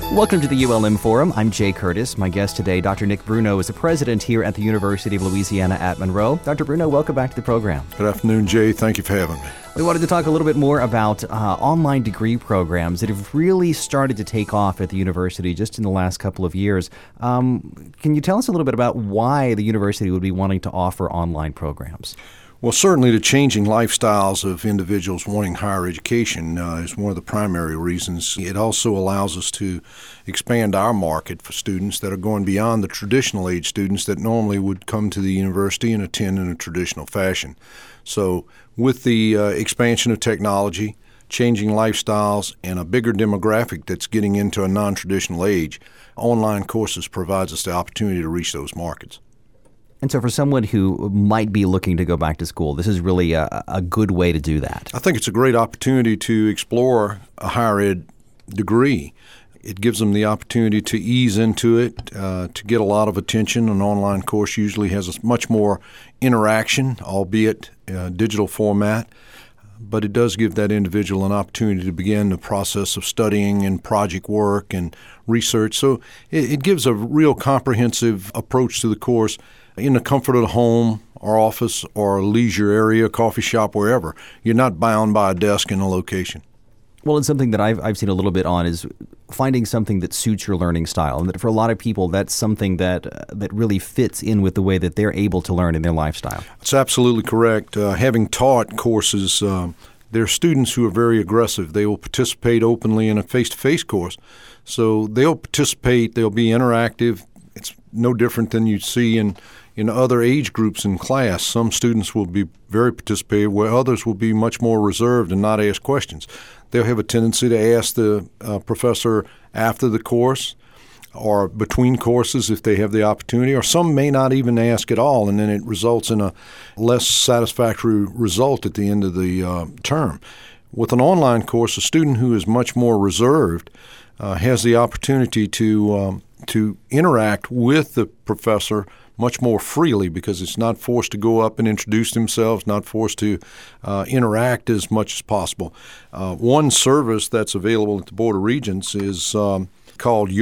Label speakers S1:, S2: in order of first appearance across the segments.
S1: Welcome to the ULM Forum. I'm Jay Curtis. My guest today, Dr. Nick Bruno, is the president here at the University of Louisiana at Monroe. Dr. Bruno, welcome back to the program.
S2: Good afternoon, Jay. Thank you for having me.
S1: We wanted to talk a little bit more about online degree programs that have really started to take off at the university just in the last couple of years. Can you tell us a little bit about why the university would be wanting to offer online programs?
S2: Well, certainly the changing lifestyles of individuals wanting higher education is one of the primary reasons. It also allows us to expand our market for students that are going beyond the traditional age students that normally would come to the university and attend in a traditional fashion. So with the expansion of technology, changing lifestyles, and a bigger demographic that's getting into a non-traditional age, online courses provides us the opportunity to reach those markets.
S1: And so for someone who might be looking to go back to school, this is really a good way to do that.
S2: I think it's a great opportunity to explore a higher ed degree. It gives them the opportunity to ease into it, to get a lot of attention. An online course usually has a much more interaction, albeit digital format. But it does give that individual an opportunity to begin the process of studying and project work and research. So it gives a real comprehensive approach to the course in the comfort of the home or office or leisure area, coffee shop, wherever. You're not bound by a desk and a location.
S1: Well, it's something that I've seen a little bit on is finding something that suits your learning style. And that for a lot of people, that's something that really fits in with the way that they're able to learn in their lifestyle.
S2: That's absolutely correct. Having taught courses, there are students who are very aggressive. They will participate openly in a face-to-face course. So they'll participate, they'll be interactive. It's no different than you'd see in other age groups in class. Some students will be very participative, where others will be much more reserved and not ask questions. They'll have a tendency to ask the professor after the course or between courses if they have the opportunity, or some may not even ask at all, and then it results in a less satisfactory result at the end of the term. With an online course, a student who is much more reserved has the opportunity to interact with the professor much more freely because it's not forced to go up and introduce themselves, not forced to interact as much as possible. One service that's available at the Board of Regents is called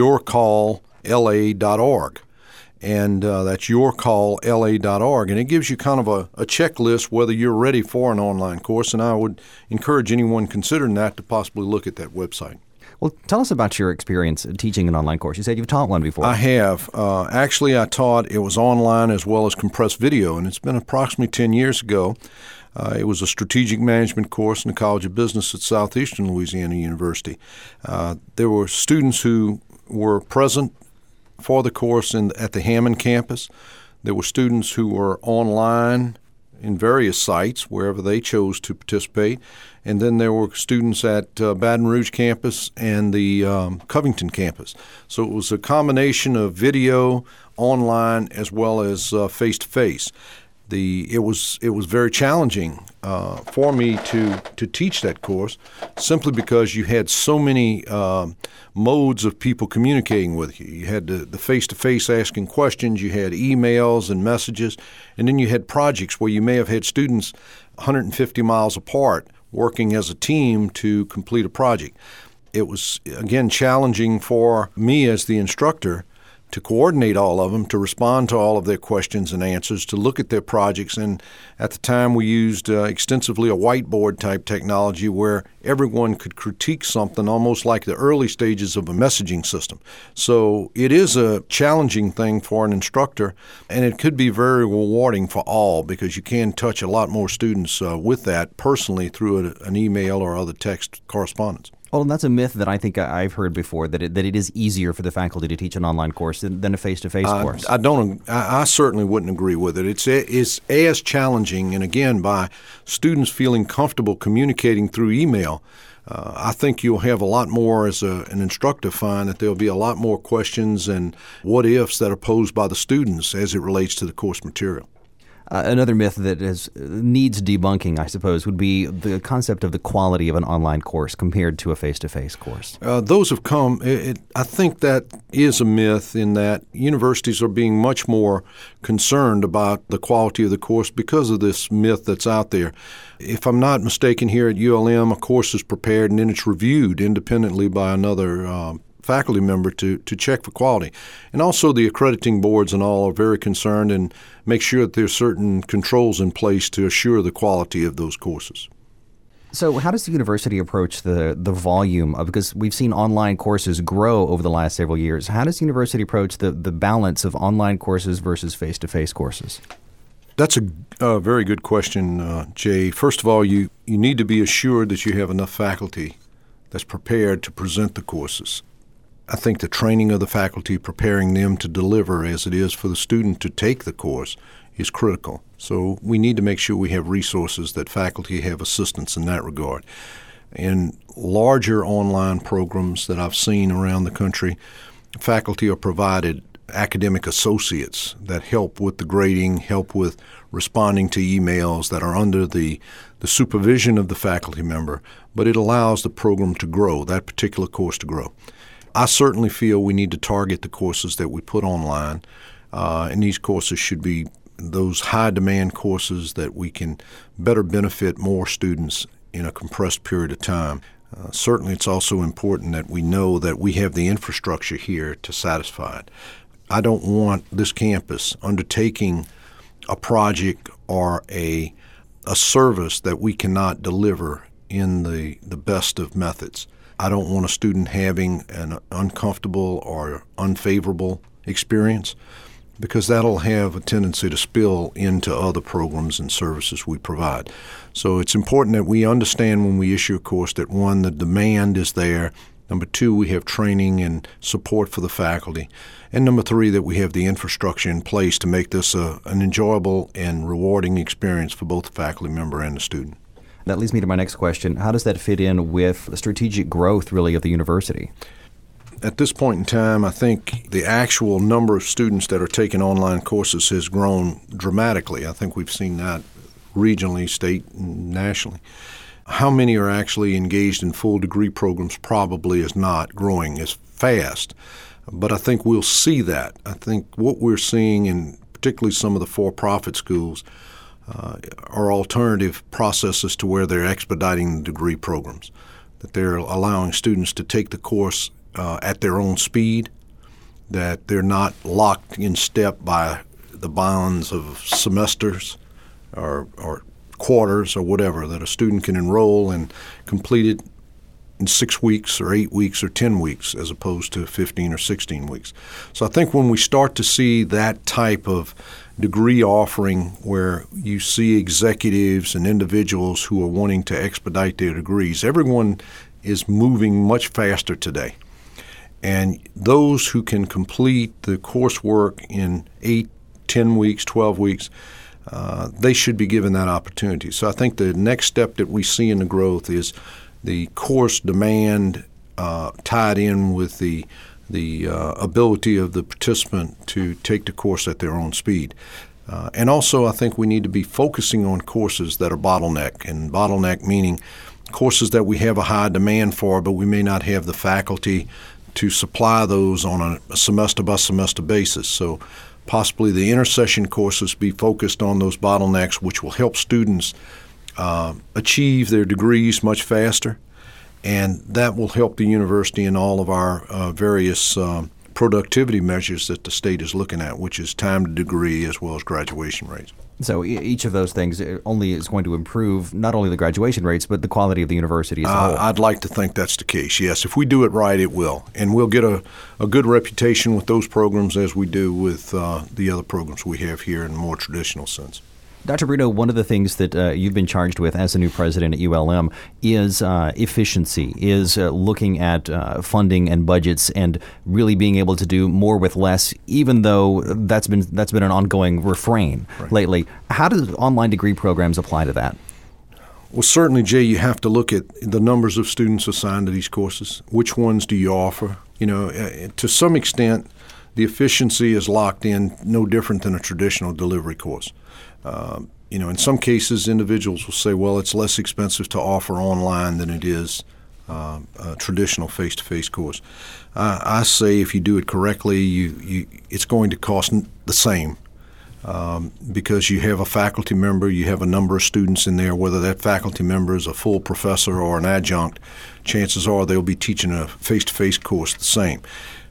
S2: yourcallla.org. And that's yourcallla.org. And it gives you kind of a checklist whether you're ready for an online course. And I would encourage anyone considering that to possibly look at that website.
S1: Well, tell us about your experience teaching an online course. You said you've taught one before.
S2: I have. Actually, I taught, it was online as well as compressed video, and it's been approximately 10 years ago. It was a strategic management course in the College of Business at Southeastern Louisiana University. There were students who were present for the course at the Hammond campus. There were students who were online in various sites, wherever they chose to participate. And then there were students at Baton Rouge campus and the Covington campus. So it was a combination of video, online, as well as face-to-face. It was very challenging for me to teach that course simply because you had so many modes of people communicating with you. You had the face-to-face asking questions, you had emails and messages, and then you had projects where you may have had students 150 miles apart working as a team to complete a project. It was, again, challenging for me as the instructor to coordinate all of them, to respond to all of their questions and answers, to look at their projects. And at the time we used extensively a whiteboard type technology where everyone could critique something almost like the early stages of a messaging system. So it is a challenging thing for an instructor, and it could be very rewarding for all because you can touch a lot more students with that personally through an email or other text correspondence.
S1: Well, and that's a myth that I think I've heard before, that it is easier for the faculty to teach an online course than a face-to-face course.
S2: I certainly wouldn't agree with it. It's as challenging, and again, by students feeling comfortable communicating through email, I think you'll have a lot more as an instructor find that there'll be a lot more questions and what-ifs that are posed by the students as it relates to the course material.
S1: Another myth that needs debunking, I suppose, would be the concept of the quality of an online course compared to a face-to-face course.
S2: Those have come. I think that is a myth in that universities are being much more concerned about the quality of the course because of this myth that's out there. If I'm not mistaken, here at ULM, a course is prepared and then it's reviewed independently by another faculty member to check for quality. And also the accrediting boards and all are very concerned and make sure that there's certain controls in place to assure the quality of those courses.
S1: So how does the university approach the volume of, because we've seen online courses grow over the last several years, how does the university approach the balance of online courses versus face-to-face courses?
S2: That's a very good question, Jay. First of all, you need to be assured that you have enough faculty that's prepared to present the courses. I think the training of the faculty, preparing them to deliver as it is for the student to take the course, is critical. So we need to make sure we have resources that faculty have assistance in that regard. In larger online programs that I've seen around the country, faculty are provided academic associates that help with the grading, help with responding to emails that are under the supervision of the faculty member, but it allows the program to grow, that particular course to grow. I certainly feel we need to target the courses that we put online, and these courses should be those high-demand courses that we can better benefit more students in a compressed period of time. Certainly it's also important that we know that we have the infrastructure here to satisfy it. I don't want this campus undertaking a project or a service that we cannot deliver in the best of methods. I don't want a student having an uncomfortable or unfavorable experience, because that'll have a tendency to spill into other programs and services we provide. So it's important that we understand when we issue a course that, one, the demand is there, number two, we have training and support for the faculty, and number three, that we have the infrastructure in place to make this an enjoyable and rewarding experience for both the faculty member and the student.
S1: That leads me to my next question. How does that fit in with the strategic growth, really, of the university?
S2: At this point in time, I think the actual number of students that are taking online courses has grown dramatically. I think we've seen that regionally, state, and nationally. How many are actually engaged in full degree programs probably is not growing as fast, but I think we'll see that. I think what we're seeing in particularly some of the for-profit schools are alternative processes to where they're expediting the degree programs, that they're allowing students to take the course at their own speed, that they're not locked in step by the bonds of semesters or quarters or whatever, that a student can enroll and complete it in 6 weeks or 8 weeks or 10 weeks as opposed to 15 or 16 weeks. So I think when we start to see that type of degree offering where you see executives and individuals who are wanting to expedite their degrees, everyone is moving much faster today. And those who can complete the coursework in 8, 10 weeks, 12 weeks, they should be given that opportunity. So I think the next step that we see in the growth is the course demand tied in with the ability of the participant to take the course at their own speed. And also I think we need to be focusing on courses that are bottleneck, and bottleneck meaning courses that we have a high demand for, but we may not have the faculty to supply those on a semester-by-semester basis. So possibly the intersession courses be focused on those bottlenecks, which will help students achieve their degrees much faster, and that will help the university in all of our various productivity measures that the state is looking at, which is time to degree as well as graduation rates.
S1: So each of those things only is going to improve not only the graduation rates, but the quality of the university as a whole.
S2: I'd like to think that's the case, yes. If we do it right, it will. And we'll get a good reputation with those programs as we do with the other programs we have here in a more traditional sense.
S1: Dr. Brito, one of the things that you've been charged with as the new president at ULM is efficiency, is looking at funding and budgets and really being able to do more with less, even though that's been an ongoing refrain lately. How do online degree programs apply to that?
S2: Well, certainly, Jay, you have to look at the numbers of students assigned to these courses. Which ones do you offer? You know, to some extent, the efficiency is locked in no different than a traditional delivery course. In some cases, individuals will say, well, it's less expensive to offer online than it is a traditional face-to-face course. I say if you do it correctly, it's going to cost the same because you have a faculty member, you have a number of students in there, whether that faculty member is a full professor or an adjunct, chances are they'll be teaching a face-to-face course the same.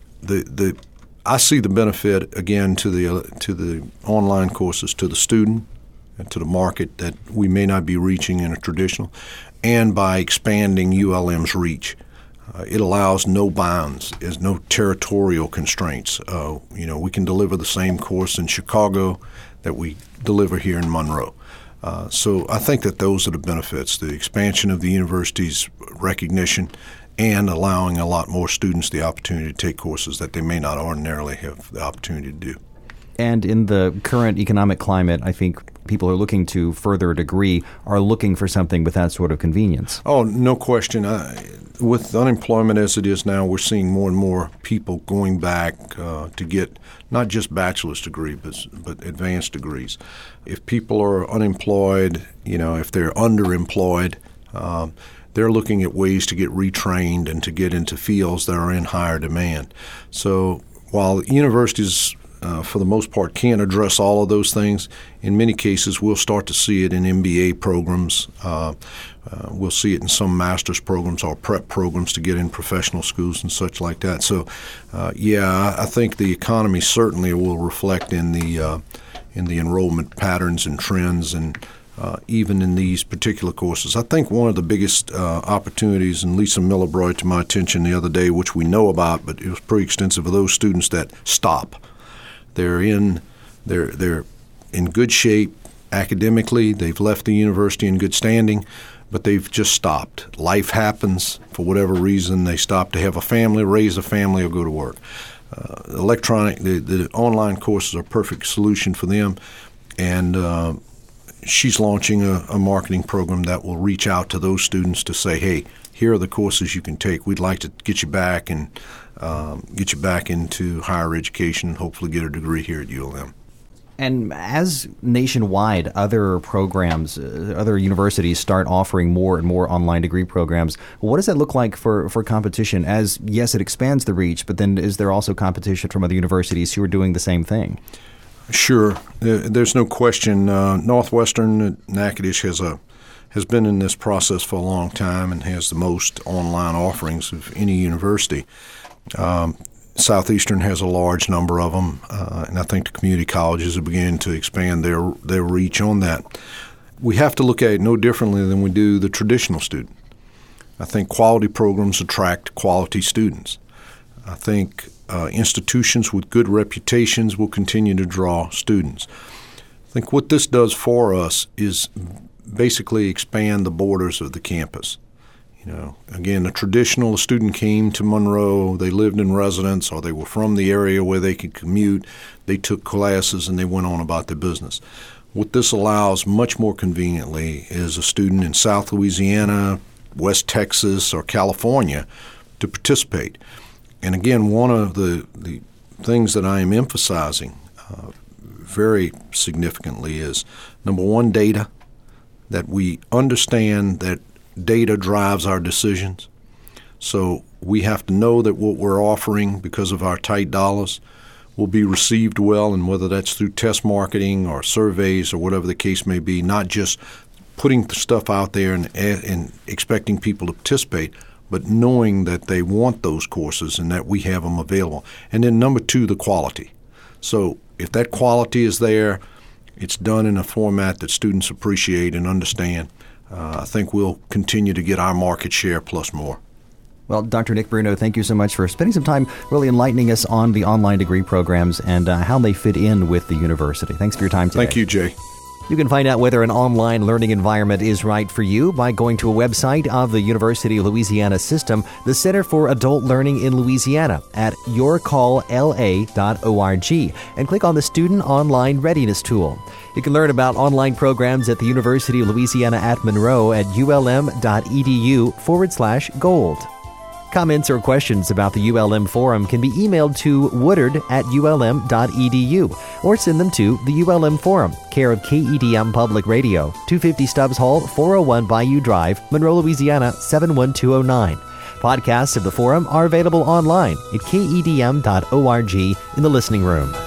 S2: I see the benefit, again, to the online courses, to the student, and to the market that we may not be reaching in a traditional, and by expanding ULM's reach. It allows no bounds, there's no territorial constraints. We can deliver the same course in Chicago that we deliver here in Monroe. So I think that those are the benefits, the expansion of the university's recognition and allowing a lot more students the opportunity to take courses that they may not ordinarily have the opportunity to do.
S1: And in the current economic climate, I think people are looking to further a degree, are looking for something with that sort of convenience.
S2: Oh, no question. With unemployment as it is now, we're seeing more and more people going back to get not just bachelor's degree, but advanced degrees. If people are unemployed, if they're underemployed, they're looking at ways to get retrained and to get into fields that are in higher demand. So while universities for the most part, can't address all of those things. In many cases, we'll start to see it in MBA programs. We'll see it in some master's programs or prep programs to get in professional schools and such like that. So, I think the economy certainly will reflect in the enrollment patterns and trends, and even in these particular courses. I think one of the biggest opportunities, and Lisa Miller brought it to my attention the other day, which we know about, but it was pretty extensive, of those students that stop. They're in good shape academically. They've left the university in good standing, but they've just stopped. Life happens for whatever reason. They stop to have a family, raise a family, or go to work. The online courses are a perfect solution for them, and she's launching a marketing program that will reach out to those students to say, hey, here are the courses you can take. We'd like to get you back and get you back into higher education and hopefully get a degree here at ULM.
S1: And as nationwide, other programs, other universities start offering more and more online degree programs, what does that look like for competition? As, yes, it expands the reach, but then is there also competition from other universities who are doing the same thing?
S2: Sure. There's no question. Northwestern, Natchitoches has been in this process for a long time and has the most online offerings of any university. Southeastern has a large number of them, and I think the community colleges are beginning to expand their reach on that. We have to look at it no differently than we do the traditional student. I think quality programs attract quality students. I think institutions with good reputations will continue to draw students. I think what this does for us is basically expand the borders of the campus. Again, the student came to Monroe, they lived in residence, or they were from the area where they could commute, they took classes, and they went on about their business. What this allows much more conveniently is a student in South Louisiana, West Texas, or California to participate. And again, one of the things that I am emphasizing very significantly is, number one, data, that we understand that data drives our decisions. So we have to know that what we're offering, because of our tight dollars, will be received well, and whether that's through test marketing or surveys or whatever the case may be, not just putting the stuff out there and expecting people to participate, but knowing that they want those courses and that we have them available. And then number two, the quality. So if that quality is there, it's done in a format that students appreciate and understand. I think we'll continue to get our market share plus more.
S1: Well, Dr. Nick Bruno, thank you so much for spending some time really enlightening us on the online degree programs and how they fit in with the university. Thanks for your time today.
S2: Thank you, Jay.
S1: You can find out whether an online learning environment is right for you by going to a website of the University of Louisiana System, the Center for Adult Learning in Louisiana, at yourcallla.org, and click on the Student Online Readiness tool. You can learn about online programs at the University of Louisiana at Monroe at ulm.edu/gold. Comments or questions about the ULM Forum can be emailed to woodard@ulm.edu or send them to the ULM Forum, care of KEDM Public Radio, 250 Stubbs Hall, 401 Bayou Drive, Monroe, Louisiana, 71209. Podcasts of the forum are available online at kedm.org in the listening room.